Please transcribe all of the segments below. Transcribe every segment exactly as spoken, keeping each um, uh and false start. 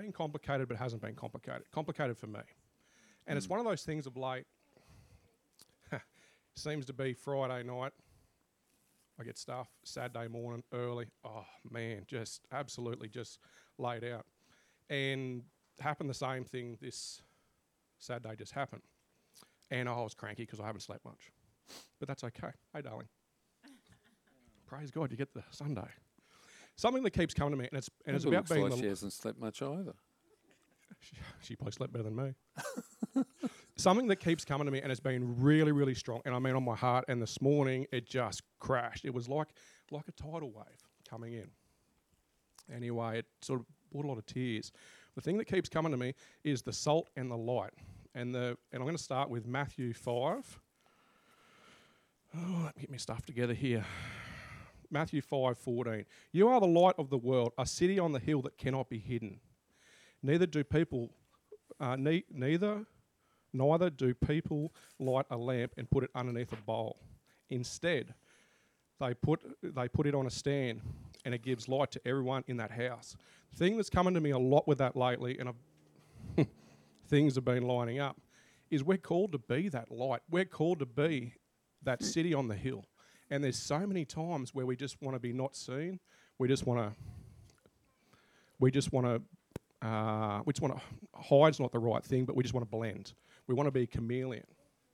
been complicated, but it hasn't been complicated. Complicated for me. And mm. it's one of those things of late, seems to be Friday night, I get stuff, Saturday morning, early, oh man, just absolutely just laid out. And happened the same thing this Saturday just happened. And I was cranky because I haven't slept much. But that's okay. Hey, darling. Praise God, you get the Sunday. Something that keeps coming to me, and it's and it it's about looks being like the... she hasn't slept much either. She, she probably slept better than me. Something that keeps coming to me, and it's been really, really strong, and I mean on my heart, and this morning it just crashed. It was like like a tidal wave coming in. Anyway, it sort of brought a lot of tears. The thing that keeps coming to me is the salt and the light. And the and I'm going to start with Matthew five. Oh, let me get my stuff together here. Matthew five fourteen. You are the light of the world, a city on the hill that cannot be hidden. Neither do people, uh, ne- neither, neither do people light a lamp and put it underneath a bowl. Instead, they put they put it on a stand, and it gives light to everyone in that house. The thing that's coming to me a lot with that lately, and I've things have been lining up, is we're called to be that light. We're called to be that city on the hill. And there's so many times where we just want to be not seen. We just want to, we just want to, uh, we just want to, hide's not the right thing, but we just want to blend. We want to be a chameleon.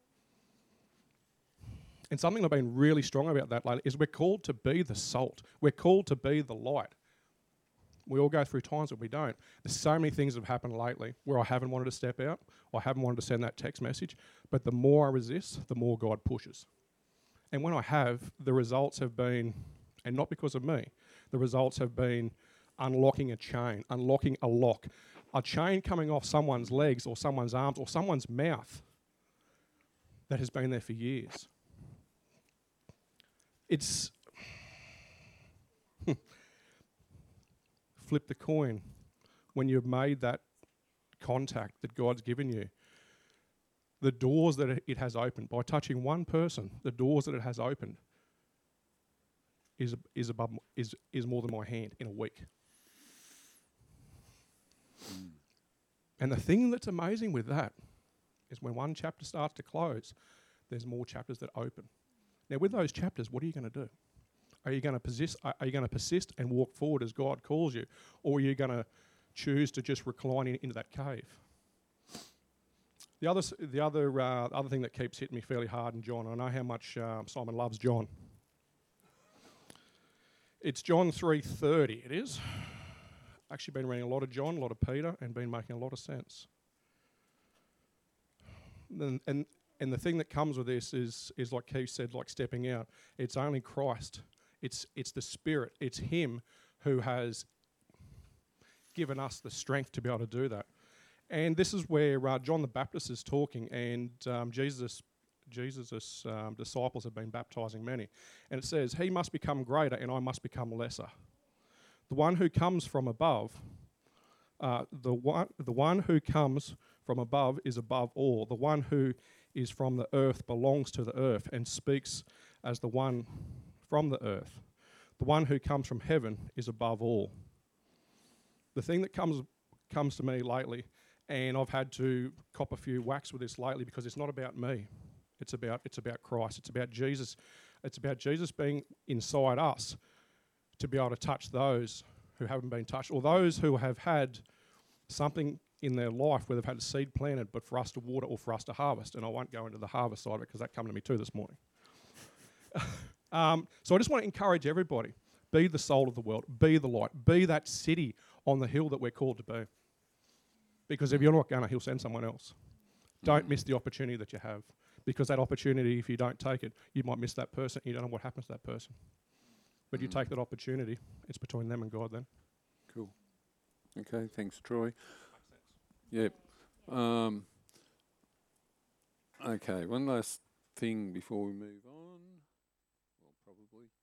And something I've been really strong about that lately is we're called to be the salt. We're called to be the light. We all go through times when we don't. There's so many things that have happened lately where I haven't wanted to step out, or I haven't wanted to send that text message, but the more I resist, the more God pushes. And when I have, the results have been, and not because of me, the results have been unlocking a chain, unlocking a lock, a chain coming off someone's legs or someone's arms or someone's mouth that has been there for years. It's... Flip the coin when you've made that contact that God's given you. The doors that it has opened, by touching one person, the doors that it has opened is is above is is more than my hand in a week. Mm. And the thing that's amazing with that is when one chapter starts to close, there's more chapters that open. Now, with those chapters, what are you going to do? Are you going to persist? Are you going to persist and walk forward as God calls you, or are you going to choose to just recline in, into that cave? The other, the other, uh, other thing that keeps hitting me fairly hard in John, I know how much uh, Simon loves John. It's John three thirty. It is. Actually, been reading a lot of John, a lot of Peter, and been making a lot of sense. And and, and the thing that comes with this is is like Keith said, like stepping out. It's only Christ. It's it's the Spirit. It's Him who has given us the strength to be able to do that. And this is where uh, John the Baptist is talking, and um, Jesus, Jesus' um, disciples have been baptizing many. And it says, "He must become greater, and I must become lesser. The one who comes from above, uh, the one the one who comes from above is above all. The one who is from the earth belongs to the earth and speaks as the one from the earth. The one who comes from heaven is above all." The thing that comes comes to me lately, and I've had to cop a few whacks with this lately because it's not about me. It's about it's about Christ. It's about Jesus. It's about Jesus being inside us to be able to touch those who haven't been touched, or those who have had something in their life where they've had a seed planted, but for us to water or for us to harvest. And I won't go into the harvest side of it because that came to me too this morning. um, so I just want to encourage everybody. Be the salt of the world. Be the light. Be that city on the hill that we're called to be. Because if you're not going to, He'll send someone else. Don't miss the opportunity that you have. Because that opportunity, if you don't take it, you might miss that person. You don't know what happens to that person. But mm. you take that opportunity, it's between them and God then. Cool. Okay, thanks, Troy. Yep. Um, okay, one last thing before we move on. Well, probably.